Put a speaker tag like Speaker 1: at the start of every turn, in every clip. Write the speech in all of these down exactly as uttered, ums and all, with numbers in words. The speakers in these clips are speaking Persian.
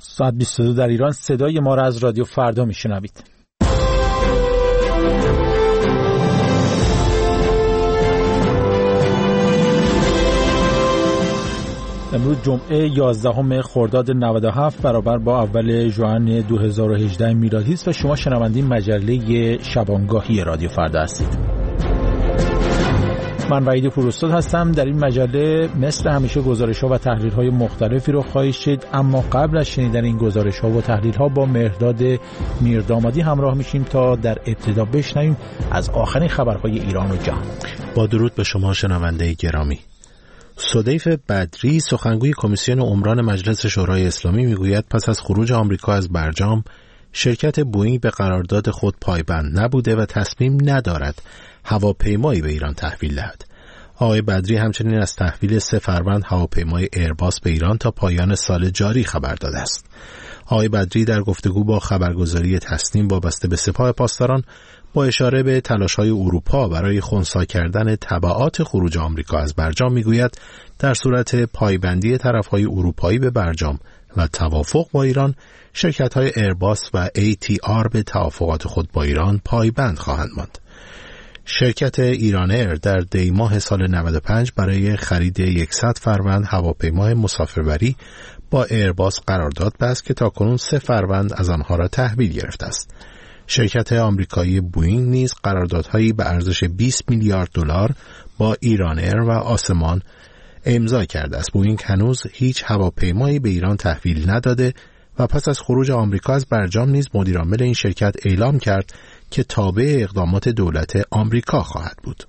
Speaker 1: ساعت بیست و دو در ایران. صدای ما را از رادیو فردا میشنوید. امروز جمعه یازدهم خرداد نود و هفت برابر با اول ژوئن دو هزار و هجده میلادی است و شما شنونده مجله شبانگاهی رادیو فردا هستید. من وحید پوراستاد هستم. در این مجله مثل همیشه گزارش‌ها و تحلیل‌های مختلفی رو خواهید شنید، اما قبل از شنیدن این گزارش‌ها و تحلیل‌ها با مهرداد میردامادی همراه میشیم تا در ابتدا بشنویم از آخرین خبرهای ایران و جهان.
Speaker 2: با درود به شما شنونده گرامی. سدیف بدری سخنگوی کمیسیون عمران مجلس شورای اسلامی میگوید پس از خروج آمریکا از برجام شرکت بوئینگ به قرارداد خود پایبند نبوده و تصمیم ندارد هواپیمایی به ایران تحویل دهد. آقای بدری همچنین از تحویل سه فروند هواپیمای ایرباس به ایران تا پایان سال جاری خبر داده است. آقای بدری در گفتگو با خبرگزاری تسنیم وابسته به سپاه پاسداران با اشاره به تلاش‌های اروپا برای خنثی کردن تبعات خروج آمریکا از برجام میگوید در صورت پایبندی طرف‌های اروپایی به برجام و توافق با ایران، شرکت‌های ایرباس و ای تی آر به توافقات خود با ایران پایبند خواهند ماند. شرکت ایران ایر در دی ماه سال نود و پنج برای خرید صد فروند هواپیمای مسافربری با ایرباس قرارداد بست که تاکنون سه فروند از آنها را تحویل گرفته است. شرکت آمریکایی بوئینگ نیز قراردادهایی به ارزش بیست میلیارد دلار با ایران ایر و آسمان امضا کرده است. بوئینگ هنوز هیچ هواپیمایی به ایران تحویل نداده و پس از خروج آمریکا از برجام نیز مدیرعامل این شرکت اعلام کرد که تابع اقدامات دولت آمریکا خواهد بود.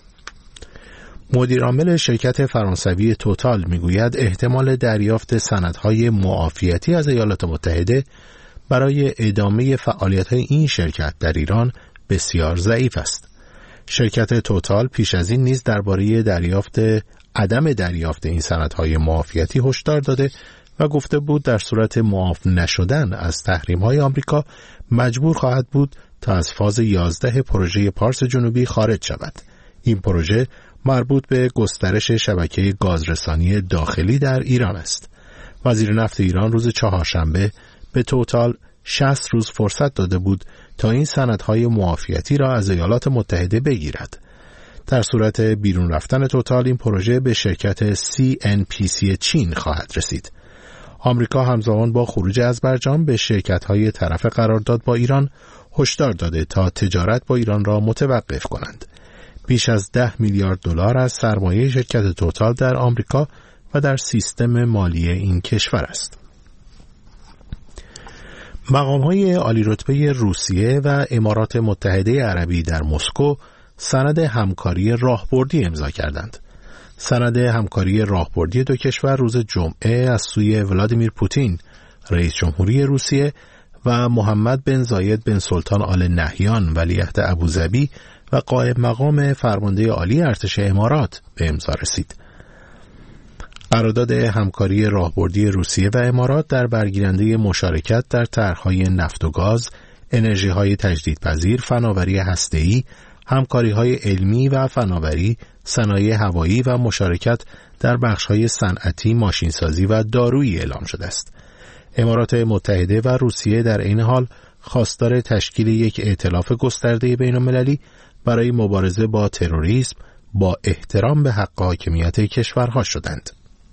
Speaker 2: مدیرعامل شرکت فرانسوی توتال میگوید احتمال دریافت سندهای معافیتی از ایالات متحده برای ادامه فعالیت‌های این شرکت در ایران بسیار ضعیف است. شرکت توتال پیش از این نیز درباره دریافت عدم دریافت این سندهای معافیتی هشدار داده و گفته بود در صورت معاف نشدن از تحریم‌های آمریکا مجبور خواهد بود تا از فاز یازده پروژه پارس جنوبی خارج شود. این پروژه مربوط به گسترش شبکه گازرسانی داخلی در ایران است. وزیر نفت ایران روز چهارشنبه به توتال شصت روز فرصت داده بود تا این سندهای معافیتی را از ایالات متحده بگیرد. در صورت بیرون رفتن توتال این پروژه به شرکت سی ان پی سی چین خواهد رسید. آمریکا همزمان با خروج از برجام به شرکت‌های طرف قرارداد با ایران هشدار داده تا تجارت با ایران را متوقف کنند. بیش از ده میلیارد دلار از سرمایه شرکت توتال در آمریکا و در سیستم مالی این کشور است. مقام‌های عالی رتبه روسیه و امارات متحده عربی در مسکو سند همکاری راهبردی امضا کردند. سند همکاری راهبردی دو کشور روز جمعه از سوی ولادیمیر پوتین، رئیس جمهوری روسیه و محمد بن زاید بن سلطان آل نهیان ولیعهد ابوظبی و قائم مقام فرمانده عالی ارتش امارات به امضا رسید. قرارداد همکاری راهبردی روسیه و امارات در برگیرنده مشارکت در طرح‌های نفت و گاز، انرژی‌های تجدیدپذیر، فناوری هسته‌ای، همکاری‌های علمی و فناوری، صنایع هوایی و مشارکت در بخش‌های صنعتی، ماشینسازی و دارویی اعلام شده است. امارات متحده و روسیه در این حال خواستار تشکیل یک ائتلاف گسترده بین‌المللی برای مبارزه با تروریسم با احترام به حق حاکمیت کشورها شدند.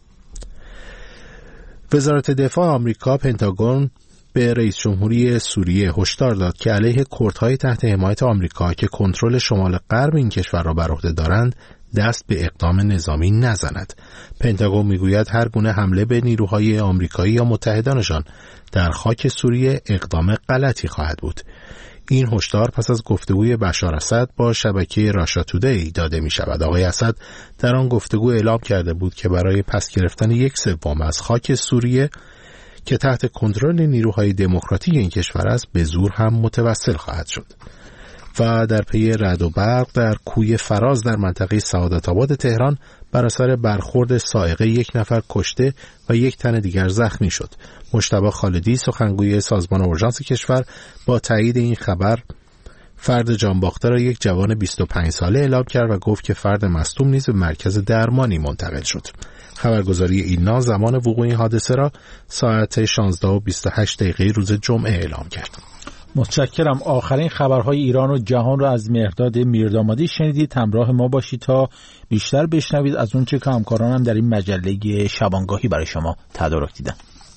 Speaker 2: وزارت دفاع آمریکا پنتاگون به رئیس جمهوری سوریه هشدار داد که علیه کردهای تحت حمایت آمریکا که کنترل شمال غرب این کشور را بر عهده دارند دست به اقدام نظامی نزند. پنتاگون میگوید هر گونه حمله به نیروهای آمریکایی یا متحدانشان در خاک سوریه اقدام غلطی خواهد بود. این هشدار پس از گفتگوی بشار اسد با شبکه راشا تودی داده می شود. آقای اسد در آن گفتگو اعلام کرده بود که برای پس گرفتن یک سوم از خاک سوریه که تحت کنترل نیروهای دموکراتیک این کشور است به زور هم متوسل خواهد شد. و در پی رعد و برق در کوی فراز در منطقه سعادت آباد تهران بر اثر برخورد صاعقه یک نفر کشته و یک تن دیگر زخمی شد. مجتبی خالدی سخنگوی سازمان اورژانس کشور با تایید این خبر فرد جانباخته را یک جوان بیست و پنج ساله اعلام کرد و گفت که فرد مصدوم نیز به مرکز درمانی منتقل شد. خبرگزاری ایلنا زمان وقوع این حادثه را ساعت شانزده و بیست و هشت دقیقه روز جمعه اعلام کرد.
Speaker 1: متشکرم. آخرین خبرهای ایران و جهان را از مهرداد میردامادی شنیدید. همراه ما باشید تا بیشتر بشنوید از اونچه که همکارانم در این مجله شبانگاهی برای شما تدارک دیدن.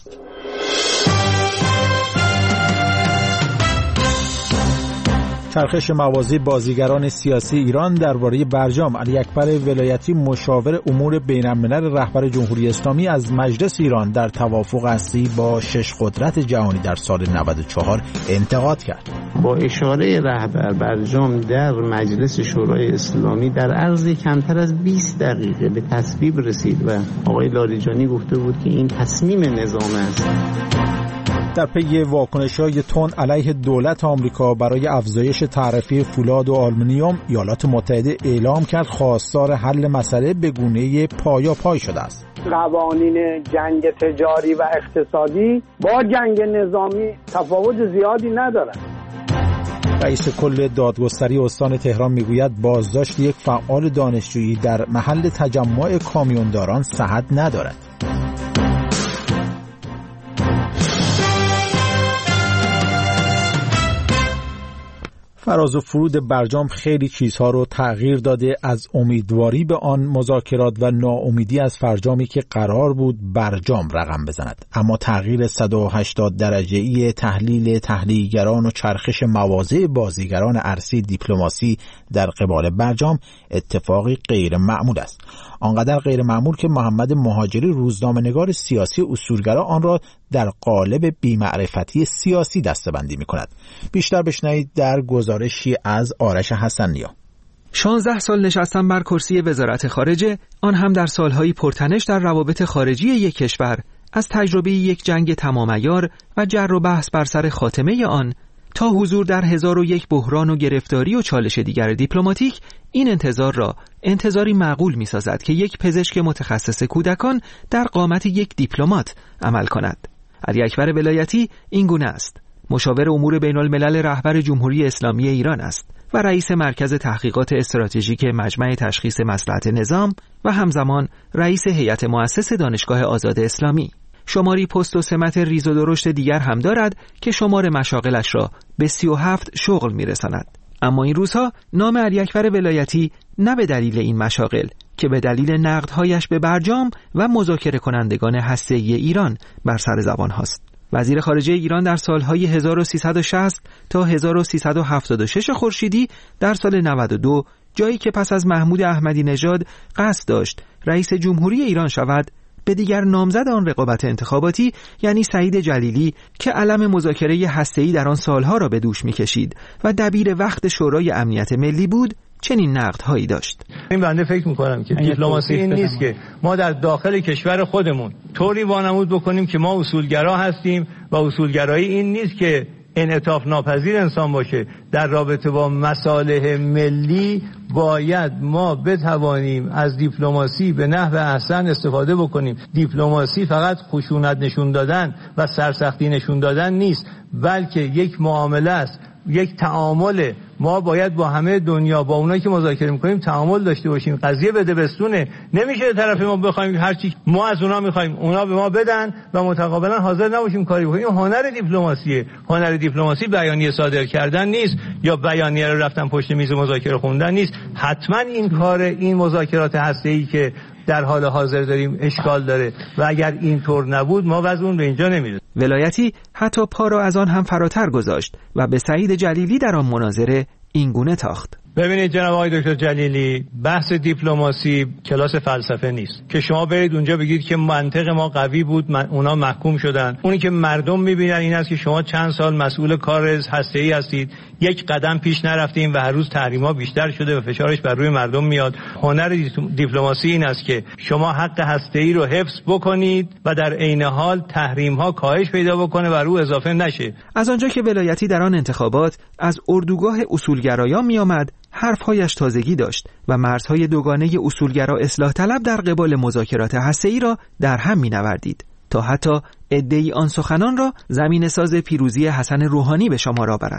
Speaker 1: چرخش مواضع بازیگران سیاسی ایران درباره برجام. علی اکبر ولایتی مشاور امور بین‌الملل رهبر جمهوری اسلامی از مجلس ایران در توافق اصلی با شش قدرت جهانی در سال نود و چهار انتقاد کرد.
Speaker 3: با اشاره رهبر برجام در مجلس شورای اسلامی در عرض کمتر از بیست دقیقه به تصویب رسید و آقای لاریجانی گفته بود که این تصمیم نظام است.
Speaker 1: در پی واکنش‌های تند علیه دولت آمریکا برای افزایش تعرفه فولاد و آلومینیوم، ایالات متحده اعلام کرد خواستار حل مسئله به گونه پایاپای شده است.
Speaker 4: قوانین جنگ تجاری و اقتصادی با جنگ نظامی تفاوت زیادی ندارد.
Speaker 1: رئیس کل دادگستری استان تهران میگوید بازداشت یک فعال دانشجویی در محل تجمع کامیونداران صحت ندارد. فراز و فرود برجام خیلی چیزها رو تغییر داده، از امیدواری به آن مذاکرات و ناامیدی از فرجامی که قرار بود برجام رقم بزند. اما تغییر صد و هشتاد درجه‌ای تحلیل تحلیلگران و چرخش مواضع بازیگران عرصه دیپلماسی در قبال برجام اتفاقی غیر معمول است. آنقدر غیر معمول که محمد مهاجری روزنامه‌نگار سیاسی اصولگرا آن را در قالب بی‌معرفتی سیاسی دسته‌بندی می‌کند. بیشتر بشنوید در گزارشی از آرش حسن‌نیا.
Speaker 5: شانزده سال نشستم بر کرسی وزارت خارجه، آن هم در سالهای پرتنش در روابط خارجی یک کشور، از تجربه یک جنگ تمام عیار و جر و بحث بر سر خاتمه آن تا حضور در هزار و یک بحران و گرفتاری و چالش دیگر دیپلماتیک، این انتظار را انتظاری معقول می سازد که یک پزشک متخصص کودکان در قامت یک دیپلمات عمل کند. علی اکبر ولایتی این گونه است. مشاور امور بین الملل رهبر جمهوری اسلامی ایران است و رئیس مرکز تحقیقات استراتژیک مجمع تشخیص مصلحت نظام و همزمان رئیس هیئت مؤسس دانشگاه آزاد اسلامی. شماری پست و سمت ریز و درشت دیگر هم دارد که شمار مشاغلش را به سی و هفت شغل میرساند. اما این روزها نام علی اکبر ولایتی نه به دلیل این مشاغل که به دلیل نقدهایش به برجام و مذاکره کنندگان هسته‌ای ایران بر سر زبان هاست. وزیر خارجه ایران در سالهای هزار و سیصد و شصت تا هزار و سیصد و هفتاد و شش خورشیدی در سال نود و دو، جایی که پس از محمود احمدی نژاد قصد داشت رئیس جمهوری ایران شود، به دیگر نامزد آن رقابت انتخاباتی یعنی سعید جلیلی که علم مذاکره هسته‌ای در آن سالها را به دوش می‌کشید و دبیر وقت شورای امنیت ملی بود، چنین نقدهایی داشت.
Speaker 6: این بنده فکر می‌کنم که دیپلماسی این نیست که ما در داخل کشور خودمون طوری وانمود بکنیم که ما اصولگرا هستیم و اصولگرایی این نیست که انعطاف ناپذیر انسان باشه. در رابطه با مصالح ملی باید ما بتوانیم از دیپلماسی به نحو احسن استفاده بکنیم. دیپلماسی فقط خشونت نشون دادن و سرسختی نشون دادن نیست، بلکه یک معامله است، یک تعامل. ما باید با همه دنیا، با اونایی که مذاکره می‌کنیم تعامل داشته باشیم. قضیه بده بستونه. نمیشه طرف ما بخوایم هر چی ما از اونا می‌خوایم اونا به ما بدن و متقابلا حاضر نباشیم کاری بکنیم. این هنر دیپلماسیه. هنر دیپلماسی بیانیه صادر کردن نیست یا بیانیه رو رفتن پشت میز مذاکره خوندن نیست. حتما این کار این مذاکرات هسته‌ای که در حال حاضر داریم اشکال داره و اگر اینطور نبود ما وضع اون به اینجا نمیرسه.
Speaker 5: ولایتی حتی پا را از آن هم فراتر گذاشت و به سعید جلیلی در آن مناظره این گونه تاخت.
Speaker 6: ببینید جناب آقای دکتر جلیلی، بحث دیپلماسی کلاس فلسفه نیست که شما برید اونجا بگید که منطق ما قوی بود، من اونا محکوم شدن. اونی که مردم میبینن این است که شما چند سال مسئول کار هسته‌ای هستید، یک قدم پیش نرفتیم و هر روز تحریم‌ها بیشتر شده و فشارش بر روی مردم میاد. هنر دیپلماسی این است که شما حق هسته‌ای رو حفظ بکنید و در عین حال تحریم‌ها کاهش پیدا بکنه و رو اضافه نشه.
Speaker 5: از آنجا که ولایتی در آن انتخابات از اردوگاه اصولگرایان میآمد، حرفهایش تازگی داشت و مرزهای دوگانه اصولگرا اصلاح طلب در قبال مذاکرات هسته‌ای را در هم می‌نوردید تا حتی عده‌ای آن سخنان را زمینه‌ساز پیروزی حسن روحانی به شمار آورند.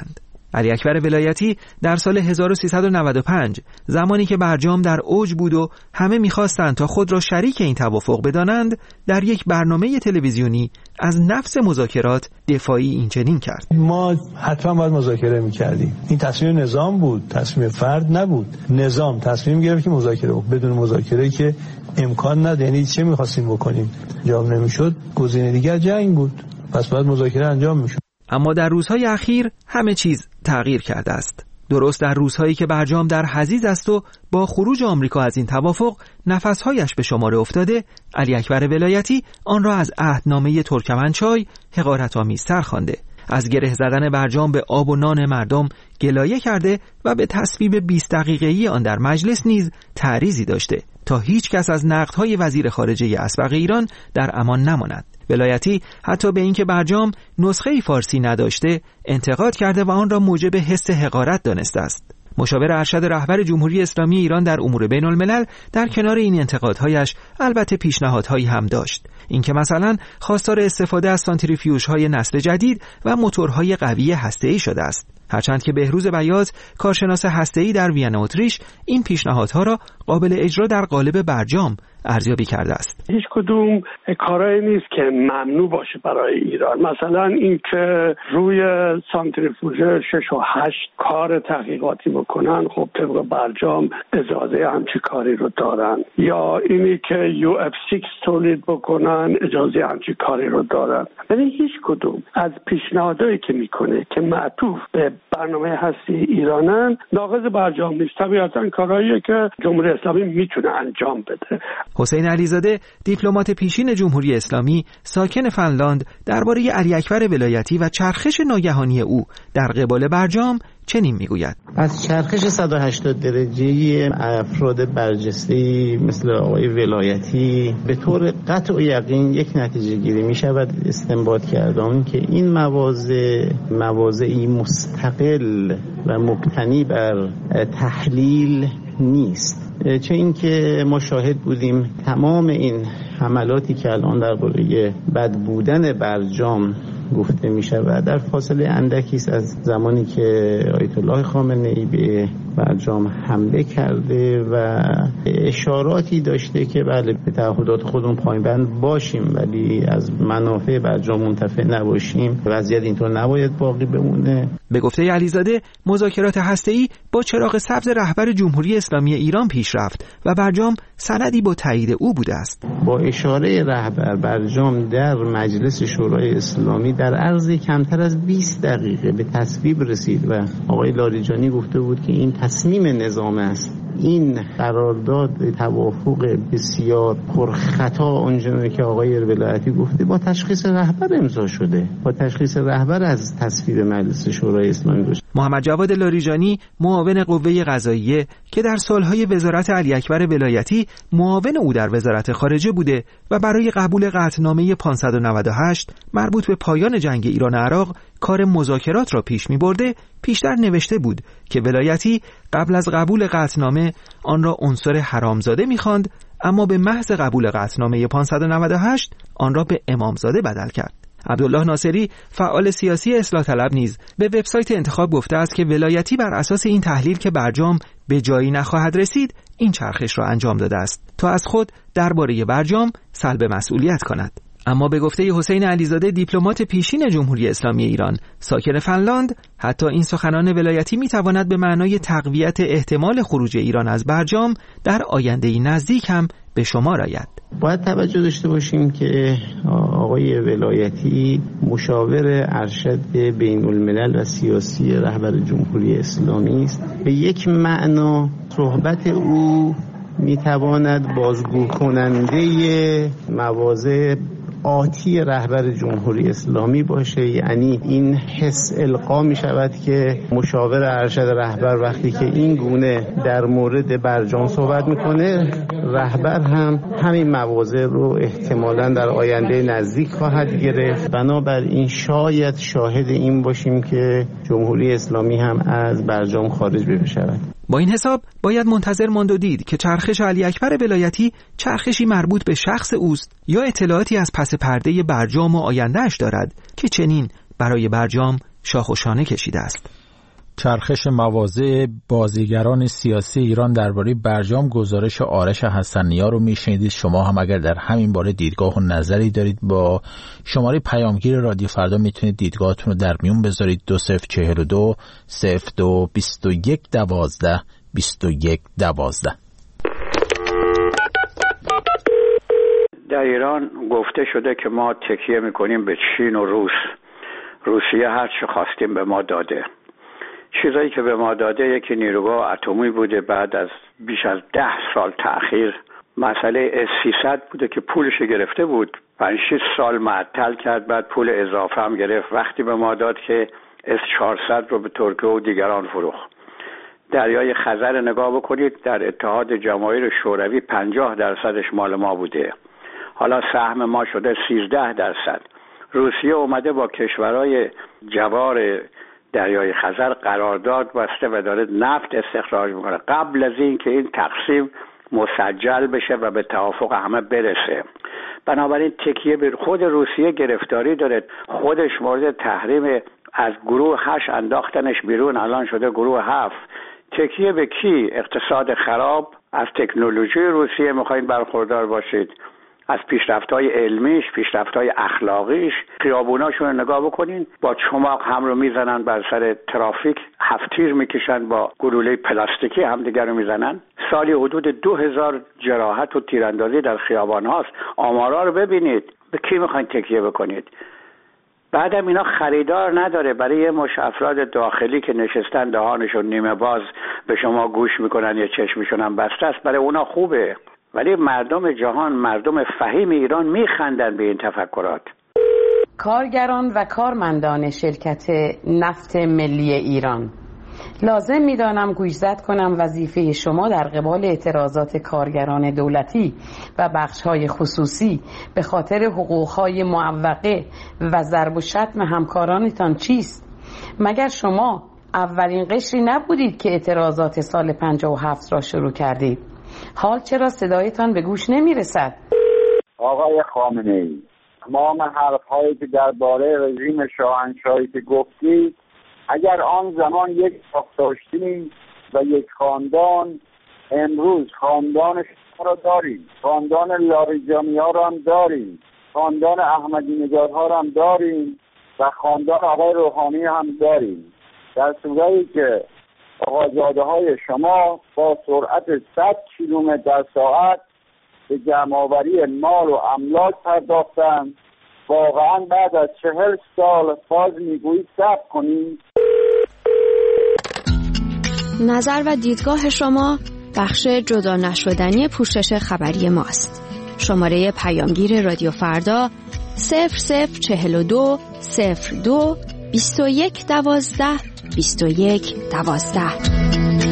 Speaker 5: علی اکبر ولایتی در سال هزار و سیصد و نود و پنج زمانی که برجام در اوج بود و همه می‌خواستند تا خود را شریک این توافق بدانند، در یک برنامه تلویزیونی از نفس مذاکرات دفاعی این چنین کرد:
Speaker 6: ما حتما باید مذاکره می‌کردیم. این تصمیم نظام بود، تصمیم فرد نبود. نظام تصمیم گرفت که مذاکره بود. بدون مذاکره که امکان نداره. یعنی چه می‌خواستیم بکنیم؟ انجام نمی‌شد. گزینه دیگر جنگ بود. پس باید مذاکره انجام می‌شد.
Speaker 5: اما در روزهای اخیر همه چیز تغییر کرده است. درست در روزهایی که برجام در حضیض است و با خروج آمریکا از این توافق نفسهایش به شماره افتاده، علی اکبر ولایتی آن را از عهدنامه ترکمنچای حقارت‌آمیزتر خوانده. از گره زدن برجام به آب و نان مردم گلایه کرده و به تصویب بیست دقیقه‌ای آن در مجلس نیز تعریضی داشته تا هیچ کس از نقدهای وزیر خارجه اسبق ایران در امان نماند. ولایتی حتی به اینکه برجام نسخه فارسی نداشته انتقاد کرده و آن را موجب حس حقارت دانسته است. مشاور ارشد رهبر جمهوری اسلامی ایران در امور بین الملل در کنار این انتقادهایش البته پیشنهادهایی هم داشت. اینکه مثلا خواستار استفاده از سانتریفیوژهای نسل جدید و موتورهای قوی هسته‌ای شده است. هرچند که بهروز بیاض کارشناس هسته‌ای در وین اتریش این پیشنهادها را قابل اجرا در قالب برجام ارزیابی کرده است.
Speaker 4: هیچ کدوم کارایی نیست که ممنوع باشه برای ایران. مثلا اینکه روی سانتریفوژ شش و هشت کار تحقیقاتی بکنن، خب طبق برجام اجازه همچی کاری رو دارن. یا اینی که یو اف شش تولید بکنن اجازه همچی کاری رو دارن. ولی هیچ کدوم از پیشنهادایی که میکنه که معطوف به برنامه هستی ایرانن ناقض برجام نیست. طبیعتا کارهاییه که جمهوری اسلامی میتونه انجام بده.
Speaker 5: حسین علیزاده دیپلمات پیشین جمهوری اسلامی ساکن فنلاند درباره علی اکبر ولایتی و چرخش ناگهانی او در قبال برجام چنین میگوید:
Speaker 3: از چرخش صد و هشتاد درجه افراد برجسته‌ای مثل آقای ولایتی به طور قطع و یقین یک نتیجه گیری می شود استنباط کرد آن که این مواضع مواضعی مستقل و مبتنی بر تحلیل نیست. چه اینکه ما شاهد بودیم تمام این حملاتی که الان درباره بد بودن برجام گفته می شود در فاصله اندکی است از زمانی که آیت الله خامنه ای به برجام حمله کرده و اشاراتی داشته که بله به تعهدات خودمون پایبند باشیم ولی از منافع برجام منتفع نباشیم. وضعیت اینطور نباید باقی بمونه.
Speaker 5: به گفته علیزاده مذاکرات هسته‌ای با چراغ سبز رهبر جمهوری اسلامی ایران پیش رفت و برجام سندی با تایید او بوده است.
Speaker 3: با اشاره رهبر برجام در مجلس شورای اسلامی در عرض کمتر از بیست دقیقه به تصویب رسید و آقای لاریجانی گفته بود که این تصمیم نظام است. این قرارداد توافق بسیار پرخطا آنچنانی که آقای ولایتی گفته با تشخیص رهبر امضا شده. با تشخیص رهبر از تصویب مجلس شورای اسلامی داشت.
Speaker 5: محمد جواد لاریجانی معاون قوه قضاییه که در سالهای وزارت علی اکبر ولایتی معاون او در وزارت خارجه بوده و برای قبول قطعنامه پانصد و نود و هشت مربوط به پایان جنگ ایران و عراق کار مذاکرات را پیش می برده، پیشتر نوشته بود که ولایتی قبل از قبول قطعنامه آن را عنصر حرامزاده می خواند، اما به محض قبول قطعنامه پانصد و نود و هشت آن را به امامزاده بدل کرد. عبدالله ناصری فعال سیاسی اصلاح طلب نیز به وبسایت انتخاب گفته است که ولایتی بر اساس این تحلیل که برجام به جایی نخواهد رسید این چرخش را انجام داده است تا از خود درباره برجام سلب مسئولیت کند. اما به گفته حسین علیزاده دیپلمات پیشین جمهوری اسلامی ایران ساکن فنلاند، حتی این سخنان ولایتی میتواند به معنای تقویت احتمال خروج ایران از برجام در آینده نزدیک هم به شمار آید.
Speaker 3: باید توجه داشته باشیم که آقای ولایتی مشاور ارشد بین الملل و سیاسی رهبر جمهوری اسلامی است. به یک معنا صحبت او میتواند بازگو کننده مواضع آتی رهبر جمهوری اسلامی باشه. یعنی این حس القا می شود که مشاور ارشد رهبر وقتی که این گونه در مورد برجام صحبت میکنه، رهبر هم همین مواضع رو احتمالاً در آینده نزدیک خواهد گرفت. بنابراین شاید شاهد این باشیم که جمهوری اسلامی هم از برجام خارج بشود.
Speaker 5: با این حساب باید منتظر ماند و دید که چرخش علی اکبر ولایتی چرخشی مربوط به شخص اوست یا اطلاعاتی از پس پرده برجام و آیندهش دارد که چنین برای برجام شاخ و شانه کشیده است.
Speaker 1: چرخش مواضع بازیگران سیاسی ایران درباره برجام گزارش آرش حسن‌نیا رو میشنیدید. شما هم اگر در همین باره دیدگاه و نظری دارید با شماره پیامگیر رادیو فردا میتونید دیدگاهتون رو در میون بذارید. دو صفر چهل و دو صفر دو بیست و یک دوازده بیست و یک دوازده.
Speaker 7: در ایران گفته شده که ما تکیه میکنیم به چین و روس. روسیه هر چه خواستیم به ما داده. چیزایی که به ما داده یکی نیروگاه اتمی بوده، بعد از بیش از ده سال تأخیر مسئله اس سیصد بوده که پولش گرفته بود، پنج شش سال معطل کرد، بعد پول اضافه هم گرفت، وقتی به ما داد که اس چهارصد رو به ترکیه و دیگران فروخت. دریای خزر نگاه بکنید، در اتحاد جماهیر شوروی پنجاه درصدش مال ما بوده، حالا سهم ما شده سیزده درصد. روسیه اومده با کشورهای جوار دریای خزر قرارداد بسته و داره نفت استخراج میکنه قبل از این که این تقسیم مسجل بشه و به توافق همه برسه. بنابراین تکیه به خود روسیه گرفتاری داره، خودش مورد تحریم، از گروه هشت انداختنش بیرون، الان شده گروه هفت. تکیه به کی؟ اقتصاد خراب. از تکنولوژی روسیه میخواین برخوردار باشید، از پیشرفت‌های علمیش، پیشرفت‌های اخلاقیش. خیابوناشون رو نگاه بکنین، با چماق هم رو میزنن بر سر ترافیک، هفت تیر میکشن، با گلوله پلاستیکی همدیگر رو میزنن. سالی حدود دو هزار جراحت و تیراندازی در خیابان هاست. آمارا رو ببینید. به کی میخواین تکیه بکنید؟ بعدم اینا خریدار نداره. برای یه مش افراد داخلی که نشستن دهانشون نیمه باز به شما گوش میکنن یا چشمشون هم بسته است، برای اونا خوبه، ولی مردم جهان، مردم فهیم ایران میخندن به این تفکرات.
Speaker 8: کارگران و کارمندان شرکت نفت ملی ایران، لازم میدانم گوشزد کنم وظیفه شما در قبال اعتراضات کارگران دولتی و بخش‌های خصوصی به خاطر حقوق‌های معوقه و ضرب و شتم همکارانتان چیست؟ مگر شما اولین قشری نبودید که اعتراضات سال پنجاه و هفت را شروع کردید؟ حال چرا صدایتان به گوش نمی رسد؟
Speaker 9: آقای خامنه‌ای، تمام حرف‌هایی که درباره رژیم شاهنشاهی که گفتید، اگر آن زمان یک شاه داشتیم و یک خاندان، امروز خاندان شما را داریم، خاندان لاریجانی ها را هم داریم، خاندان احمدی نژاد ها را هم داریم و خاندان آقای روحانی هم داریم. در صورتی که آقازاده های شما با سرعت صد کیلومتر در ساعت به جمع‌آوری مال و املاک پرداختند، واقعا بعد از چهل سال باز میگویید صبر کنید؟
Speaker 10: نظر و دیدگاه شما بخش جدا نشدنی پوشش خبری ماست. شماره پیامگیر رادیو فردا صفر صفر چهل و دو صفر دو بیست و یک دوازده بیست و یک دوازده.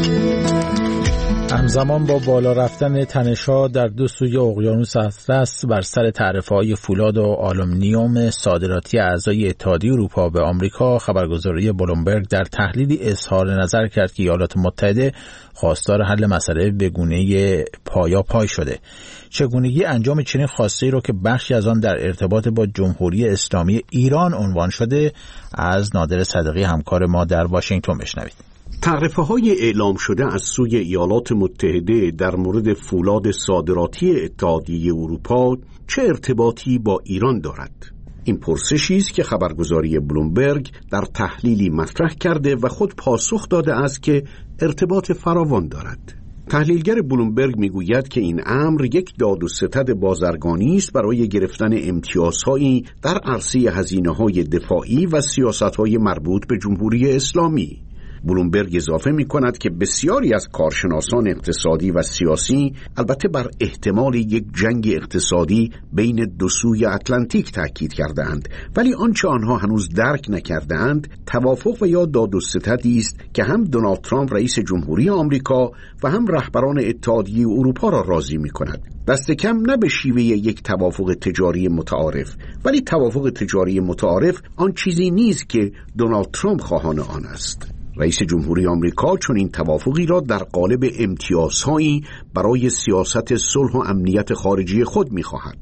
Speaker 1: همزمان با بالا رفتن تنش‌ها در دو سوی اقیانوس اطلس بر سر تعرفه‌های فولاد و آلومینیوم صادراتی اعضای اتحادیه اروپا به آمریکا، خبرگزاری بلومبرگ در تحلیلی اظهار نظر کرد که ایالات متحده خواستار حل مسئله به گونه پایا پای شده. چگونگی انجام چنین خواسته‌ای رو که بخشی از آن در ارتباط با جمهوری اسلامی ایران عنوان شده، از نادر صدقی همکار ما در واشنگتن بشنوید.
Speaker 11: تعرفه‌های اعلام شده از سوی ایالات متحده در مورد فولاد صادراتی اتحادیه اروپا چه ارتباطی با ایران دارد؟ این پرسشی است که خبرگزاری بلومبرگ در تحلیلی مطرح کرده و خود پاسخ داده است که ارتباط فراوان دارد. تحلیلگر بلومبرگ میگوید که این امر یک داد و ستد بازرگانی است برای گرفتن امتیازهایی در عرصه هزینه‌های دفاعی و سیاست‌های مربوط به جمهوری اسلامی. بلومبرگ اضافه می کند که بسیاری از کارشناسان اقتصادی و سیاسی البته بر احتمال یک جنگ اقتصادی بین دو سوی اتلانتیک تاکید کردند، ولی آنچه آنها هنوز درک نکردند توافق و یا داد و ستدی است که هم دونالد ترامپ رئیس جمهوری آمریکا و هم رهبران اتحادیه اروپا را راضی می کند. دست کم نه به شیوه یک توافق تجاری متعارف، ولی توافق تجاری متعارف آن چیزی نیست که دونالد ترامپ خواهان آن است. رئیس جمهوری آمریکا چون این توافقی را در قالب امتیازهایی برای سیاست صلح و امنیت خارجی خود می‌خواهد.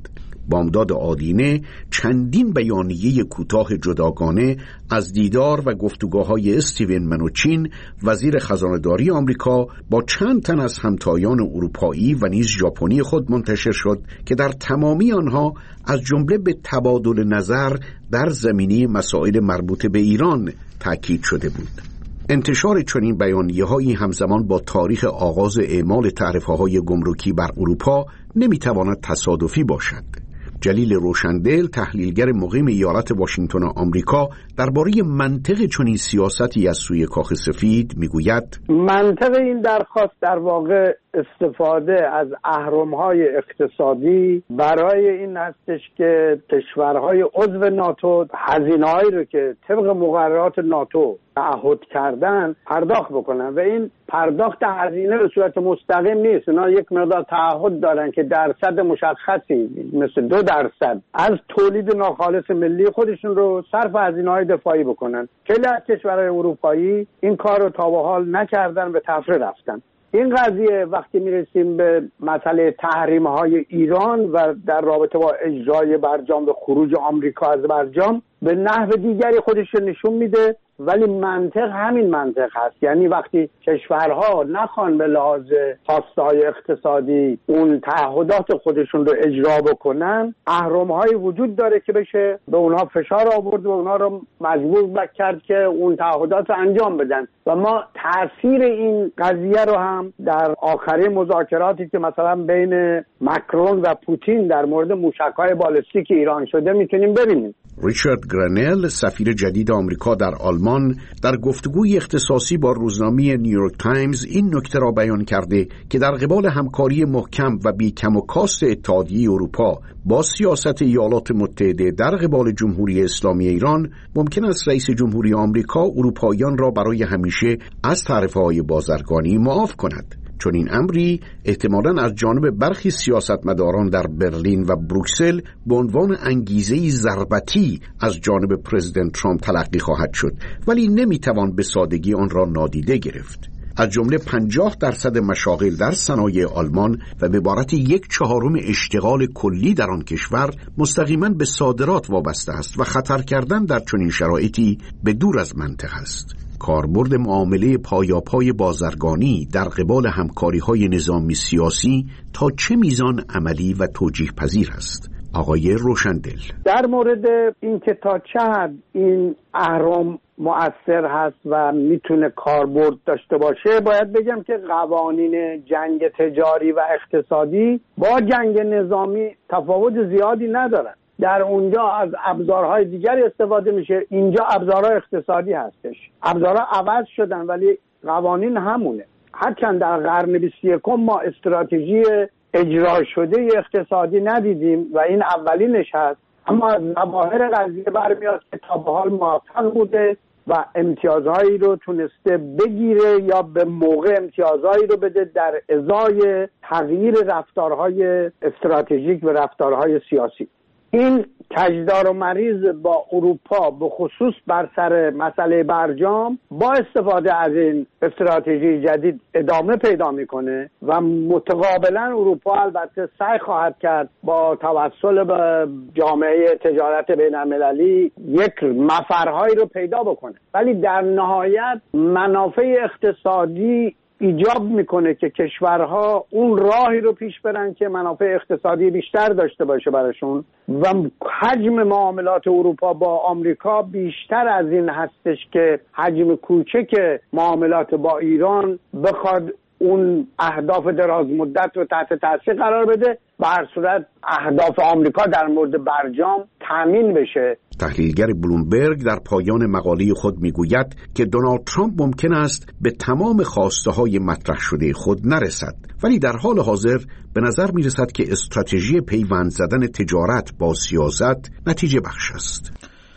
Speaker 11: بامداد آدینه چندین بیانیه کوتاه جداگانه از دیدار و گفتگوهای استیون منوچین وزیر خزانه‌داری آمریکا با چند تن از همتایان اروپایی و نیز ژاپنی خود منتشر شد که در تمامی آنها از جمله به تبادل نظر در زمینه مسائل مربوط به ایران تاکید شده بود. انتشار چنین بیانیه‌هایی همزمان با تاریخ آغاز اعمال تعرفه‌های گمرکی بر اروپا نمی‌تواند تصادفی باشد. جلیل روشندل، تحلیلگر مقیم ایالت واشنگتن آمریکا، درباره منطق چنین سیاستی از سوی کاخ سفید میگوید:
Speaker 4: منطق این درخواست در واقع استفاده از اهرم‌های اقتصادی برای این هستش که کشورهای عضو ناتو هزینه‌هایی رو که طبق مقررات ناتو تعهد کردن پرداخت بکنن و این پرداخت هزینه به صورت مستقیم نیست. اونا یک مقدار تعهد دارن که درصد مشخصی مثل دو درصد از تولید ناخالص ملی خودشون رو صرف هزینه‌های دفاعی بکنن. خیلی از کشورهای اروپایی این کار رو تا به حال نکردن، به تفره رفتن. این قضیه وقتی میرسیم به مسئله تحریم‌های ایران و در رابطه با اجرای برجام به خروج آمریکا از برجام، به نحو دیگری خودش نشون میده، ولی منطق همین منطق هست. یعنی وقتی کشورها نخوان به لحاظ خواسته‌های اقتصادی اون تعهدات خودشون رو اجرا بکنن، اهرم‌هایی وجود داره که بشه به اونها فشار آورد و اونها رو مجبور کرد که اون تعهدات رو انجام بدن. و ما تاثیر این قضیه رو هم در آخرین مذاکراتی که مثلا بین مکرون و پوتین در مورد موشک‌های بالستیک ایران شده میتونیم ببینیم.
Speaker 11: ریچارد گرانل، سفیر جدید آمریکا در آلمان، در گفتگوی اختصاصی با روزنامه نیویورک تایمز این نکته را بیان کرده که در قبال همکاری محکم و بی کم و کاست اتحادیه اروپا با سیاست ایالات متحده در قبال جمهوری اسلامی ایران، ممکن است رئیس جمهوری آمریکا اروپاییان را برای همیشه از تعرفه‌های بازرگانی معاف کند. چون این امری احتمالاً از جانب برخی سیاستمداران در برلین و بروکسل به عنوان انگیزه‌ای ضربتی از جانب پرزیدنت ترامپ تلقی خواهد شد، ولی نمیتوان به سادگی آن را نادیده گرفت. از جمله پنجاه درصد مشاغل در صنایع آلمان و به عبارت یک چهارم اشتغال کلی در آن کشور مستقیما به صادرات وابسته است و خطر کردن در چنین شرایطی به دور از منطق است. کاربرد معامله پایاپای بازرگانی در قبال همکاری‌های نظامی سیاسی تا چه میزان عملی و توجیه پذیر است؟ آقای روشندل:
Speaker 4: در مورد اینکه تا چه حد این اهرم مؤثر هست و میتونه کاربرد داشته باشه، باید بگم که قوانین جنگ تجاری و اقتصادی با جنگ نظامی تفاوت زیادی ندارن. در اونجا از ابزارهای دیگری استفاده میشه، اینجا ابزارهای اقتصادی هستش. ابزارها عوض شدن ولی قوانین همونه. هرچند در قرن بیست و یکم ما استراتژی اجرا شده اقتصادی ندیدیم و این اولینش هست، اما از ظواهر قضیه برمیاد که تا به حال موفق بوده و امتیازهایی رو تونسته بگیره یا به موقع امتیازهایی رو بده در ازای تغییر رفتارهای استراتژیک و رفتارهای سیاسی. این کجدار و مریض با اروپا به خصوص بر سر مسئله برجام با استفاده از این استراتژی جدید ادامه پیدا میکنه و متقابلا اروپا البته سعی خواهد کرد با توسل به جامعه تجارت بین المللی یک مفرهایی رو پیدا بکنه، ولی در نهایت منافع اقتصادی ایجاب میکنه که کشورها اون راهی رو پیش برن که منافع اقتصادی بیشتر داشته باشه براشون و حجم معاملات اروپا با آمریکا بیشتر از این هستش که حجم کوچک معاملات با ایران بخواد اون اهداف دراز مدت رو تحت تاثیر قرار بده و هر صورت اهداف آمریکا در مورد برجام تامین بشه.
Speaker 11: تحلیلگر بلومبرگ در پایان مقاله خود میگوید که دونالد ترامپ ممکن است به تمام خواسته‌های مطرح شده خود نرسد، ولی در حال حاضر به نظر میرسد که استراتژی پیوند زدن تجارت با سیاست نتیجه بخش است.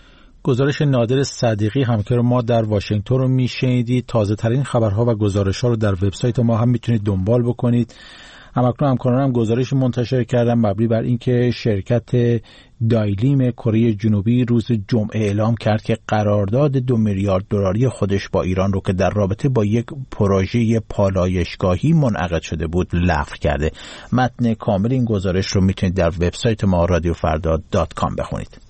Speaker 1: گزارش نادر صدیقی همکار ما در واشنگتن رو میشنیدید. تازه ترین خبرها و گزارش‌ها رو در وبسایت ما هم میتونید دنبال بکنید. همکنون همکاران هم گزارش منتشر کردن مبنی بر اینکه شرکت دایلیم کره جنوبی روز جمعه اعلام کرد که قرارداد دو میلیارد دلاری خودش با ایران رو که در رابطه با یک پروژه پالایشگاهی منعقد شده بود لغو کرده. متن کامل این گزارش رو میتونید در وبسایت ما رادیو فردا دات کام بخونید.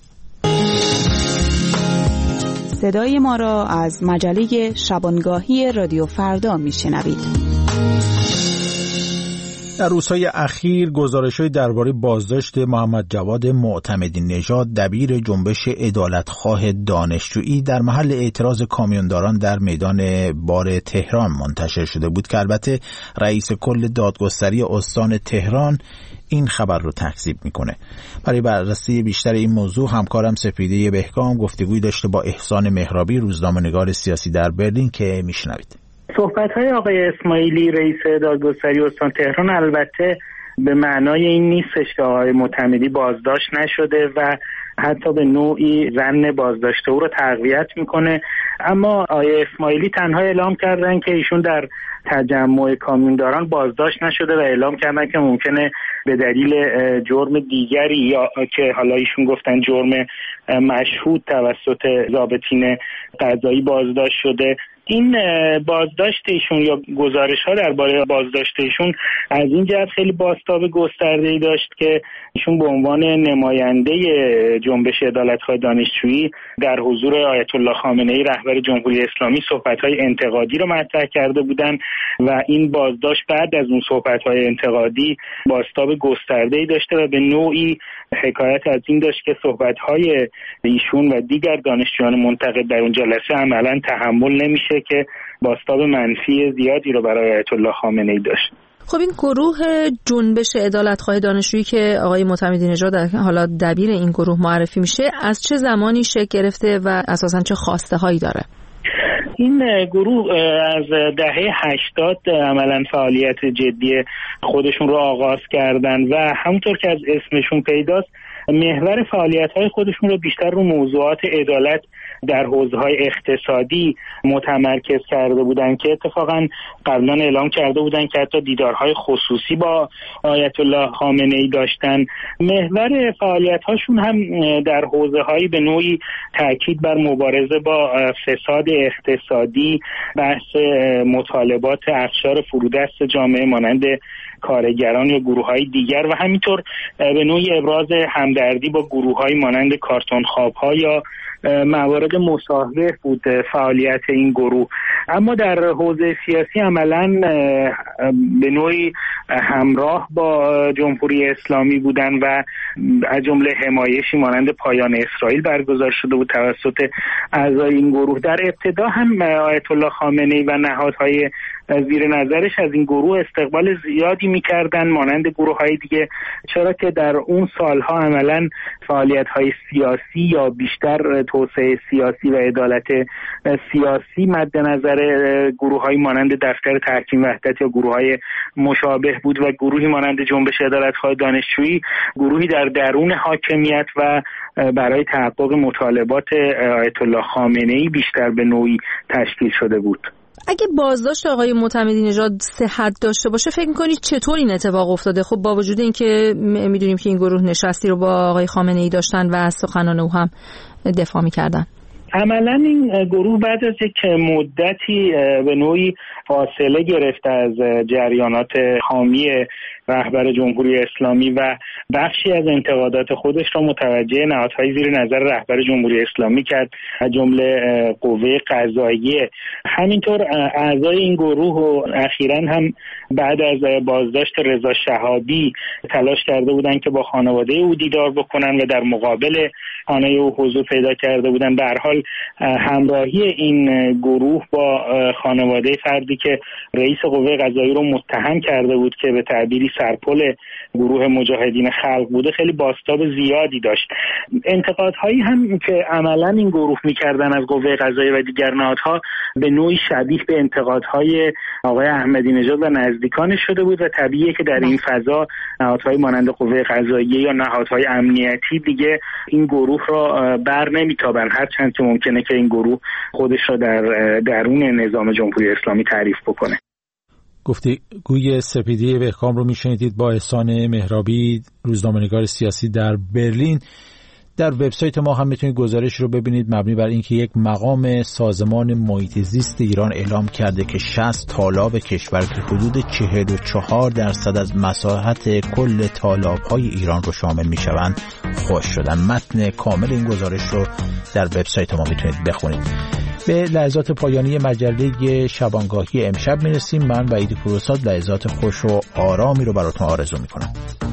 Speaker 12: صدای ما را از مجله شبانگاهی رادیو فردا میشنوید.
Speaker 1: در روزهای اخیر گزارش‌های درباره بازداشت محمد جواد معتمدی نژاد دبیر جنبش عدالتخواه دانشجویی در محل اعتراض کامیونداران در میدان بار تهران منتشر شده بود که البته رئیس کل دادگستری استان تهران این خبر رو تکذیب میکنه. برای بررسی بیشتر این موضوع همکارم سپیده بهکام گفتگوی داشته با احسان مهرابی، روزنامه‌نگار سیاسی در برلین که میشنوید.
Speaker 13: صحبت‌های آقای اسماعیلی رئیس دادگستری استان تهران البته به معنای این نیستش که آقای معتمدی بازداشت نشده و حتی به نوعی ظن بازداشت او رو تقویت میکنه، اما آقای اسماعیلی تنها اعلام کردن که ایشون در تجمع کامیونداران بازداشت نشده و اعلام کردن که ممکنه به دلیل جرم دیگری یا که حالا ایشون گفتن جرم مشهود توسط ضابطین قضایی بازداشت شده. این بازداشت ایشون یا گزارش ها درباره بازداشت ایشون از این جهت خیلی بازتاب گسترده‌ای داشت که ایشون به عنوان نماینده جنبش عدالتخواه دانشجویی در حضور آیت الله خامنه‌ای رهبر جمهوری اسلامی صحبت‌های انتقادی رو مطرح کرده بودن و این بازداشت بعد از اون صحبت‌های انتقادی بازتاب گسترده‌ای داشته و به نوعی حکایت از این داشت که صحبت‌های ایشون و دیگر دانشجویان منتقد در اون جلسه عملاً تحمل نمیشه که بازتاب منفی زیادی رو برای آیت الله خامنه‌ای داشت.
Speaker 14: خب این گروه جنبش عدالتخواه دانشجویی که آقای معتمدی نژاد حالا دبیر این گروه معرفی میشه از چه زمانی شکل گرفته و اساساً چه خواسته هایی داره؟
Speaker 13: این گروه از دهه هشتاد عملاً فعالیت جدی خودشون رو آغاز کردن و همونطور که از اسمشون پیداست محور فعالیت‌های خودشون رو بیشتر رو موضوعات عدالت در حوزه‌های اقتصادی متمرکز کرده بودن که اتفاقاً قبلا اعلام کرده بودن که حتی دیدارهای خصوصی با آیت الله خامنه‌ای داشتن. محور فعالیت‌هاشون هم در حوزه‌هایی به نوعی تاکید بر مبارزه با فساد اقتصادی، بحث مطالبات اقشار فرودست جامعه مانند کارگران یا گروه‌های دیگر و همینطور به نوعی ابراز همدردی با گروه‌های مانند کارتون خواب‌ها یا موارد مشابه بود فعالیت این گروه. اما در حوزه سیاسی عملاً به نوعی همراه با جمهوری اسلامی بودن و از جمله حمایشی مانند پایان اسرائیل برگزار شده بود توسط اعضای این گروه. در ابتدا هم آیت الله خامنه‌ای و نهادهای زیر نظرش از این گروه استقبال زیادی می‌کردن مانند گروه‌های دیگه، چرا که در اون سالها عملاً فعالیت‌های سیاسی یا بیشتر توسعه سیاسی و عدالت سیاسی مد نظر گروه‌های مانند دفتر تحکیم وحدت یا گروه‌های مشابه بود و گروهی مانند جنبش عدالتخواه دانشجویی گروهی در درون حاکمیت و برای تحقق مطالبات آیت الله خامنه‌ای بیشتر به نوعی تشکیل شده بود.
Speaker 14: اگه بازداشت آقای معتمدی نژاد صحت داشته باشه فکر می‌کنید چطور این اتفاق افتاده؟ خب با وجود اینکه می‌دونیم که این گروه نشستی رو با آقای خامنه‌ای داشتن و از سخنان او هم دفاع می‌کردن.
Speaker 13: عملاً این گروه بعد از یک مدتی به نوعی فاصله گرفته از جریانات حامی رهبر جمهوری اسلامی و بخشی از انتقادات خودش را متوجه نهادهای زیر نظر رهبر جمهوری اسلامی کرد، از جمله قوه قضاییه. همینطور اعضای این گروه و اخیراً هم بعد از بازداشت رضا شهابی تلاش کرده بودند که با خانواده او دیدار بکنن و در مقابل خانه او حضور پیدا کرده بودند. به هر حال همراهی این گروه با خانواده فردی که رئیس قوه قضاییه رو متهم کرده بود که به تعبیری سرپل گروه مجاهدین خلق بوده خیلی بازتاب زیادی داشت. انتقادهایی هم که عملاً این گروه می‌کردن از قوه قضاییه و دیگر نهادها به نوعی شبیه به انتقادهای آقای احمدی نژاد و نزدیکانش شده بود و طبیعیه که در این فضا نهادهای مانند قوه قضاییه یا نهادهای امنیتی دیگه این گروه را بر نمیتابن، هرچند که ممکنه که این گروه خودش را در درون نظام جمهوری اسلامی تعریف بکنه.
Speaker 1: گفتگوی سپیدی بهکام رو میشنیدید با احسان مهرابی، روزنامه‌نگار سیاسی در برلین. در وبسایت ما هم میتونید گزارش رو ببینید مبنی بر اینکه یک مقام سازمان محیط زیست ایران اعلام کرده که شصت تالاب کشور که حدود چهل و چهار درصد از مساحت کل تالاب‌های ایران رو شامل میشوند خشک شدن. متن کامل این گزارش رو در وبسایت ما میتونید بخونید. به لحظات پایانی مجله شبانگاهی امشب میرسیم. من وحید پوروساد لحظات خوش و آرامی رو براتون آرزو میکنم.